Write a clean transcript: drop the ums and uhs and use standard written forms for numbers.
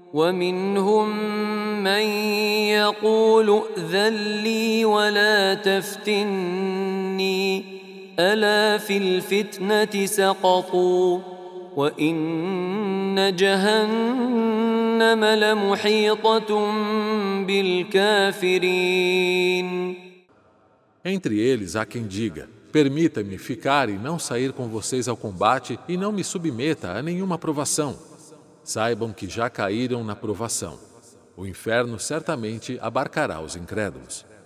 ومنهم من يقول ائذن لي ولا تفتني ألا في الفتنة سقطوا وإن جهنم لمحيطة بالكافرين. Entre eles há quem diga: permita-me ficar e não sair com vocês ao combate e não me submeta a nenhuma provação. Saibam que já caíram na provação. O inferno certamente abarcará os incrédulos.